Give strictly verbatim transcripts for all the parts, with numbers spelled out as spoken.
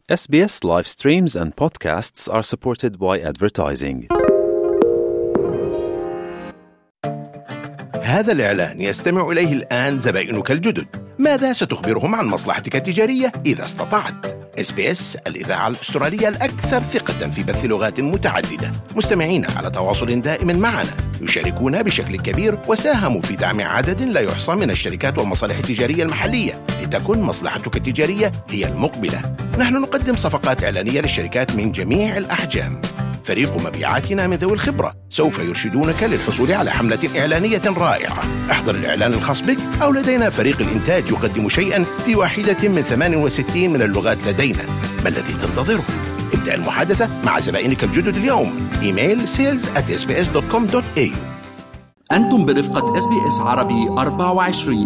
إس بي إس live streams and podcasts are supported by advertising. هذا الإعلان يستمع إليه الآن زبائنك الجدد. ماذا ستخبرهم عن مصلحتك التجارية إذا استطعت؟ إس بي إس الإذاعة الأسترالية الأكثر ثقة في بث لغات متعددة. مستمعين على تواصل دائم معنا، يشاركون بشكل كبير وساهموا في دعم عدد لا يحصى من الشركات والمصالح التجارية المحلية لتكن مصلحتك التجارية هي المقبلة. نحن نقدم صفقات إعلانية للشركات من جميع الأحجام. فريق مبيعاتنا من ذوي الخبرة سوف يرشدونك للحصول على حملة إعلانية رائعة. احضر الإعلان الخاص بك أو لدينا فريق الإنتاج يقدم شيئا في واحدة من ثمان وستين من اللغات لدينا. ما الذي تنتظره؟ ابدأ المحادثة مع زبائنك الجدد اليوم. إيميل sales at s b s dot com dot a u. أنتم برفقة إس بي إس عربي أربعة وعشرين.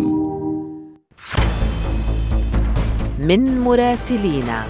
من مراسلينا.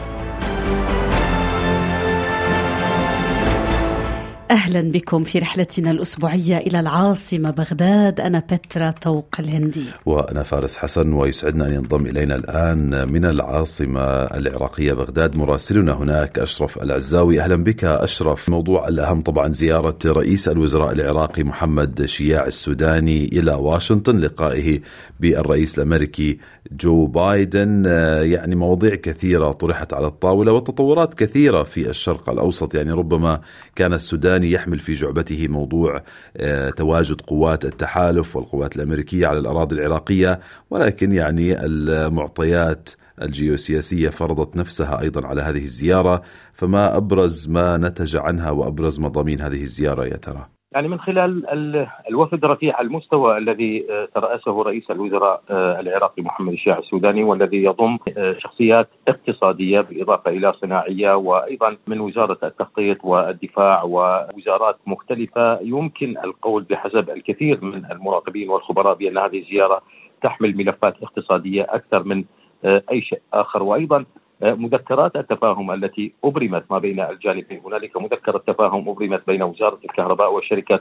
أهلا بكم في رحلتنا الأسبوعية إلى العاصمة بغداد. أنا بترا طوق الهندي وأنا فارس حسن، ويسعدنا أن ينضم إلينا الآن من العاصمة العراقية بغداد مراسلنا هناك أشرف العزاوي. أهلا بك أشرف. موضوع الأهم طبعا زيارة رئيس الوزراء العراقي محمد شياع السوداني إلى واشنطن، لقائه بالرئيس الأمريكي جو بايدن. يعني مواضيع كثيرة طرحت على الطاولة وتطورات كثيرة في الشرق الأوسط. يعني ربما كان السودان يحمل في جعبته موضوع تواجد قوات التحالف والقوات الأمريكية على الأراضي العراقية، ولكن يعني المعطيات الجيوسياسية فرضت نفسها أيضا على هذه الزيارة. فما أبرز ما نتج عنها وأبرز مضامين هذه الزيارة يا ترى؟ يعني من خلال الوفد رفيع المستوى الذي ترأسه رئيس الوزراء العراقي محمد شياع السوداني، والذي يضم شخصيات اقتصادية بالإضافة إلى صناعية، وأيضا من وزارة التخطيط والدفاع ووزارات مختلفة. يمكن القول بحسب الكثير من المراقبين والخبراء بأن هذه الزيارة تحمل ملفات اقتصادية أكثر من أي شيء آخر. وأيضا مذكرات التفاهم التي أبرمت ما بين الجانبين. هنالك مذكرة تفاهم أبرمت بين وزارة الكهرباء وشركة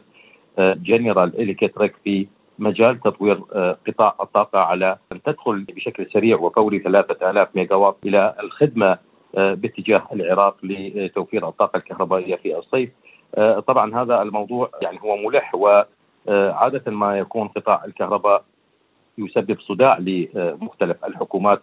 جنرال إلكتريك في مجال تطوير قطاع الطاقة على أن تدخل بشكل سريع وفوري ثلاثة آلاف ميجاوات إلى الخدمة باتجاه العراق لتوفير الطاقة الكهربائية في الصيف. طبعا هذا الموضوع يعني هو ملح، وعادة ما يكون قطاع الكهرباء يسبب صداع لمختلف الحكومات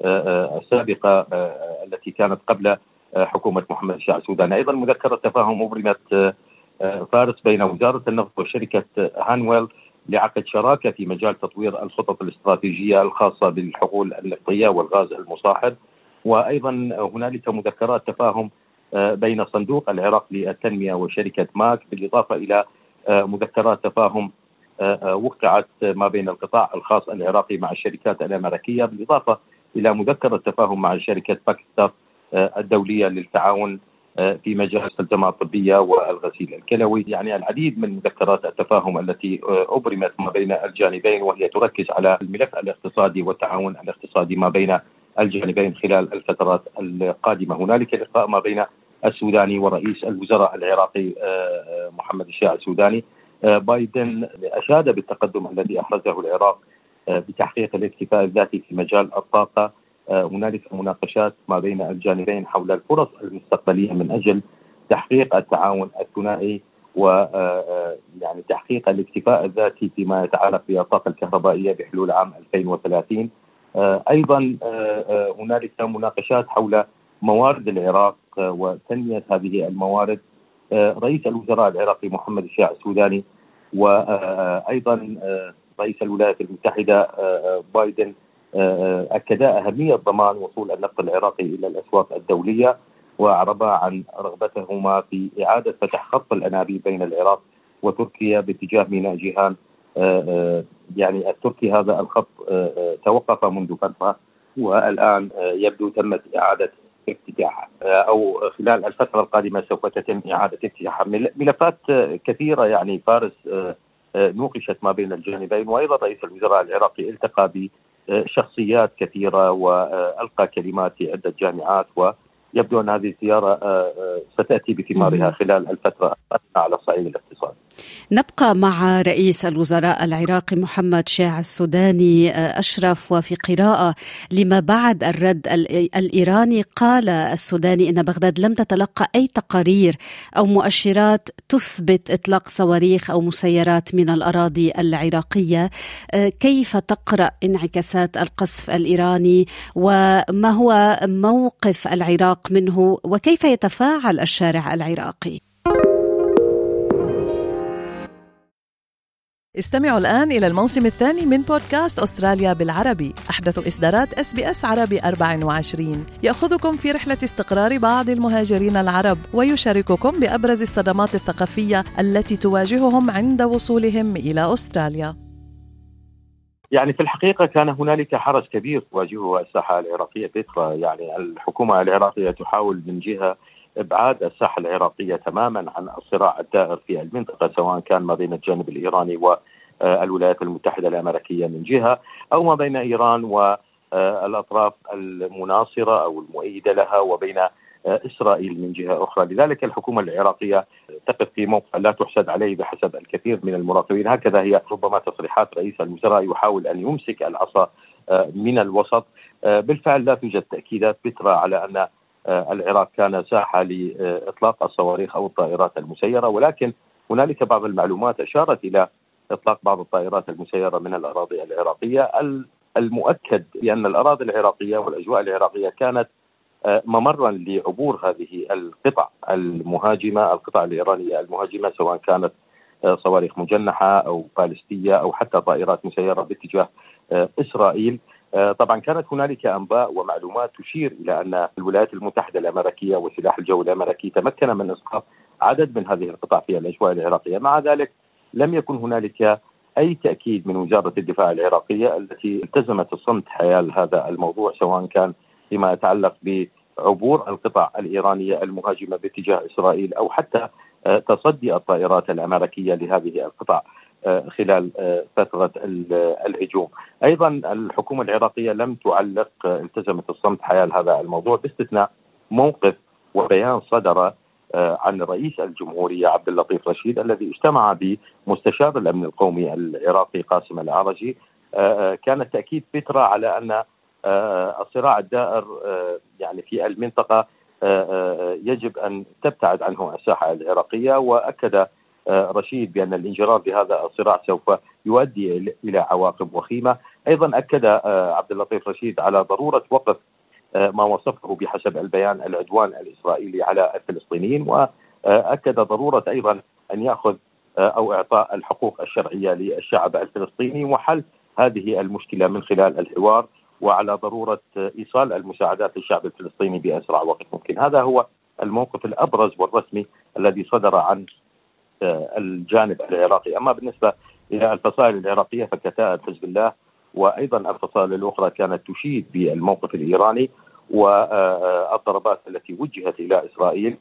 السابقة التي كانت قبل حكومة محمد شياع السوداني. أيضا مذكرة تفاهم أبرمت فارس بين وزارة النفط وشركة هانويل لعقد شراكة في مجال تطوير الخطط الاستراتيجية الخاصة بالحقول النفطية والغاز المصاحب. وأيضا هنالك مذكرات تفاهم بين صندوق العراق للتنمية وشركة ماك، بالإضافة إلى مذكرات تفاهم وقعت ما بين القطاع الخاص العراقي مع الشركات الأمريكية، بالإضافة إلى مذكرة تفاهم مع شركة باكستار الدولية للتعاون في مجال التلزمات الطبية والغسيل الكلوي. يعني العديد من مذكرات التفاهم التي أبرمت ما بين الجانبين، وهي تركز على الملف الاقتصادي والتعاون الاقتصادي ما بين الجانبين خلال الفترات القادمة. هنالك لقاء ما بين السوداني ورئيس الوزراء العراقي محمد شياع السوداني. بايدن أشاد بالتقدم الذي أحرزه العراق بتحقيق الاكتفاء الذاتي في مجال الطاقة. هنالك مناقشات ما بين الجانبين حول الفرص المستقبلية من أجل تحقيق التعاون الثنائي ويعني تحقيق الاكتفاء الذاتي فيما يتعلق بالطاقة الكهربائية بحلول عام ألفين وثلاثين. أيضا هنالك مناقشات حول موارد العراق وتنمية هذه الموارد. رئيس الوزراء العراقي محمد شياع السوداني وأيضا رئيس الولايات المتحدة بايدن أكدا أهمية ضمان وصول النفط العراقي إلى الأسواق الدولية، وأعربا عن رغبتهما في إعادة فتح خط الأنابيب بين العراق وتركيا باتجاه ميناء جيهان. يعني التركي هذا الخط توقف منذ فترة، والآن يبدو تمت إعادة افتتاحه أو خلال الفترة القادمة سوف تتم إعادة افتتاحه. ملفات كثيرة يعني فارس نوقشت ما بين الجانبين، وأيضا رئيس الوزراء العراقي التقى بشخصيات كثيرة وألقى كلمات في عدة جامعات، ويبدو أن هذه الزيارة ستأتي بثمارها خلال الفترة على الصعيد الاقتصادي. نبقى مع رئيس الوزراء العراقي محمد شيع السوداني. أشرف، وفي قراءة لما بعد الرد الإيراني قال السوداني إن بغداد لم تتلقى أي تقارير أو مؤشرات تثبت إطلاق صواريخ أو مسيرات من الأراضي العراقية. كيف تقرأ انعكاسات القصف الإيراني وما هو موقف العراق منه وكيف يتفاعل الشارع العراقي؟ استمعوا الآن إلى الموسم الثاني من بودكاست أستراليا بالعربي، أحدث إصدارات إس بي إس عربي أربعة وعشرين، يأخذكم في رحلة استقرار بعض المهاجرين العرب ويشارككم بأبرز الصدمات الثقافية التي تواجههم عند وصولهم إلى أستراليا. يعني في الحقيقة كان هنالك حرج كبير تواجهه الساحة العراقية بيترا. يعني الحكومة العراقية تحاول من جهة إبعاد الساحة العراقية تماما عن الصراع الدائر في المنطقة، سواء كان ما بين الجانب الإيراني والولايات المتحدة الأمريكية من جهة، أو ما بين إيران والأطراف المناصرة أو المؤيدة لها وبين إسرائيل من جهة أخرى. لذلك الحكومة العراقية تقف في موقع لا تحسد عليه بحسب الكثير من المراقبين. هكذا هي ربما تصريحات رئيس الوزراء، يحاول أن يمسك العصا من الوسط. بالفعل لا توجد تأكيدات بترى على أن العراق كان ساحة لإطلاق الصواريخ أو الطائرات المسيرة، ولكن هنالك بعض المعلومات أشارت إلى إطلاق بعض الطائرات المسيرة من الأراضي العراقية. المؤكد بأن الأراضي العراقية والأجواء العراقية كانت ممرا لعبور هذه القطع المهاجمة، القطع الإيرانية المهاجمة، سواء كانت صواريخ مجنحة أو باليستية أو حتى طائرات مسيرة باتجاه إسرائيل. طبعا كانت هنالك أنباء ومعلومات تشير إلى أن الولايات المتحدة الأمريكية وسلاح الجو الأمريكي تمكن من إسقاط عدد من هذه القطع في الأجواء العراقية. مع ذلك لم يكن هنالك أي تأكيد من وزارة الدفاع العراقية التي التزمت الصمت حيال هذا الموضوع، سواء كان فيما يتعلق بعبور القطع الإيرانية المهاجمة باتجاه إسرائيل أو حتى تصدي الطائرات الأمريكية لهذه القطع خلال فترة الهجوم. أيضا الحكومة العراقية لم تعلق، التزمت الصمت حيال هذا الموضوع، باستثناء موقف وبيان صدر عن رئيس الجمهورية عبد اللطيف رشيد الذي اجتمع بمستشار الأمن القومي العراقي قاسم العرجي. كان التأكيد فترة على أن الصراع الدائر يعني في المنطقة يجب أن تبتعد عنه الساحة العراقية، وأكد رشيد بأن الانجرار بهذا الصراع سوف يؤدي إلى عواقب وخيمة. أيضا أكد عبد اللطيف رشيد على ضرورة وقف ما وصفه بحسب البيان العدوان الإسرائيلي على الفلسطينيين، وأكد ضرورة أيضا أن يأخذ أو إعطاء الحقوق الشرعية للشعب الفلسطيني وحل هذه المشكلة من خلال الحوار، وعلى ضرورة إيصال المساعدات للشعب الفلسطيني بأسرع وقت ممكن. هذا هو الموقف الأبرز والرسمي الذي صدر عن الجانب العراقي. أما بالنسبة إلى الفصائل العراقية فكتائب حزب الله وأيضا الفصائل الأخرى كانت تشيد بالموقف الإيراني والضربات التي وجهت إلى إسرائيل،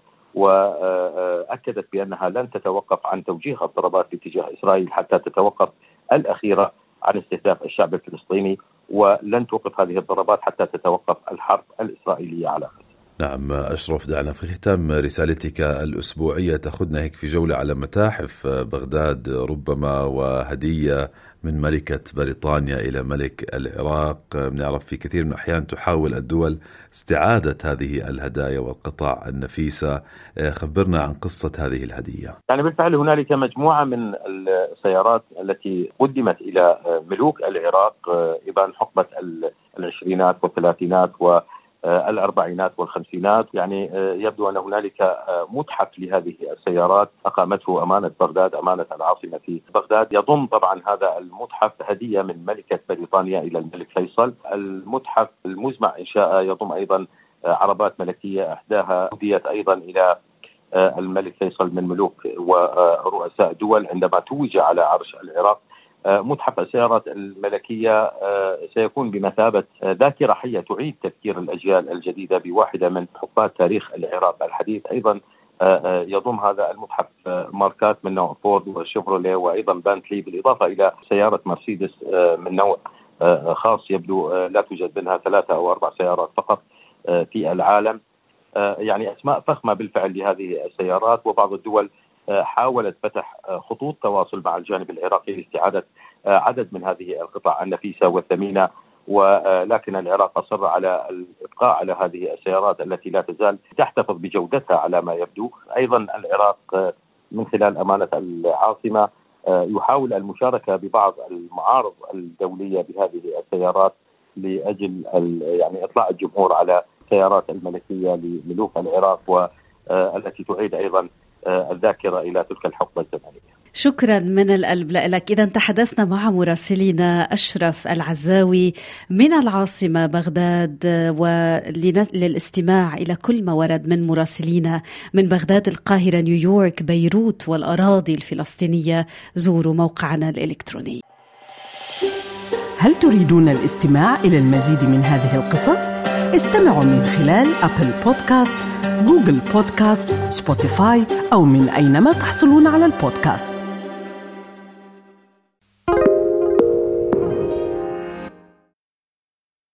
وأكدت بأنها لن تتوقف عن توجيه الضربات باتجاه إسرائيل حتى تتوقف الأخيرة عن استهداف الشعب الفلسطيني، ولن توقف هذه الضربات حتى تتوقف الحرب الإسرائيلية على غزة. نعم أشرف، دعنا في ختام رسالتك الأسبوعية تأخذنا هيك في جولة على متاحف بغداد، ربما وهدية من ملكة بريطانيا إلى ملك العراق. بنعرف في كثير من الأحيان تحاول الدول استعادة هذه الهدايا والقطع النفيسة. خبرنا عن قصة هذه الهدية. يعني بالفعل هنالك مجموعة من السيارات التي قدمت إلى ملوك العراق إبان حقبة العشرينات والثلاثينات و الأربعينات والخمسينات. يعني يبدو أن هنالك متحف لهذه السيارات أقامته أمانة بغداد، أمانة العاصمة في بغداد. يضم طبعا هذا المتحف هدية من ملكة بريطانيا إلى الملك فيصل. المتحف المزمع إنشاءه يضم أيضا عربات ملكية، إحداها هديت أيضا إلى الملك فيصل من ملوك ورؤساء دول عندما توج على عرش العراق. متحف السيارات الملكية سيكون بمثابة ذاكرة حية تعيد تفكير الأجيال الجديدة بواحدة من حقبات تاريخ العراق الحديث. أيضا يضم هذا المتحف ماركات من نوع فورد وشيفروليه وأيضا بانتلي، بالإضافة إلى سيارة مرسيدس من نوع خاص يبدو لا توجد منها ثلاثة أو أربع سيارات فقط في العالم. يعني أسماء فخمة بالفعل لهذه السيارات، وبعض الدول حاولت فتح خطوط تواصل مع الجانب العراقي لاستعادة عدد من هذه القطع النفيسة والثمينة، ولكن العراق أصر على الإبقاء على هذه السيارات التي لا تزال تحتفظ بجودتها على ما يبدو. أيضا العراق من خلال أمانة العاصمة يحاول المشاركة ببعض المعارض الدولية بهذه السيارات لأجل يعني إطلاع الجمهور على السيارات الملكية لملوك العراق، والتي تعيد أيضا الذاكرة إلى تلك الحقبة الزمنية. شكرا من القلب لك. إذا تحدثنا مع مراسلينا أشرف العزاوي من العاصمة بغداد، وللاستماع إلى كل ما ورد من مراسلينا من بغداد، القاهرة، نيويورك، بيروت والأراضي الفلسطينية. زوروا موقعنا الإلكتروني. هل تريدون الاستماع إلى المزيد من هذه القصص؟ استمعوا من خلال أبل بودكاست، جوجل بودكاست، سبوتيفاي، أو من أينما تحصلون على البودكاست.